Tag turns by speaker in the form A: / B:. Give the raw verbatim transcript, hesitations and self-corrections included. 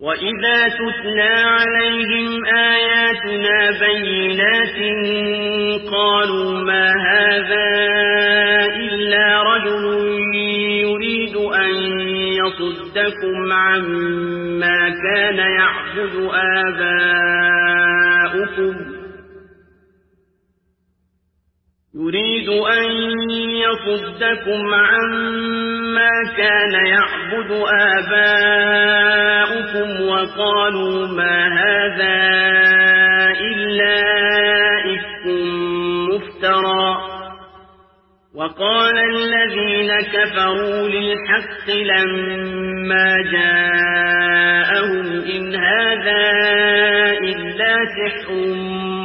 A: وَإِذَا تُتْلَى عَلَيْهِمْ آيَاتُنَا بَيِّنَاتٍ قَالُوا مَا هَذَا إِلَّا رَجُلٌ يُرِيدُ أَن يَصُدَّكُمْ عَمَّا كَانَ يَعْبُدُ آبَاؤُكُمْ يريد أن يصدكم عما كان يعبد آباؤكم وقالوا ما هذا إلا إفك مفترى وقال الذين كفروا للحق لما جاءهم إن هذا إلا سحر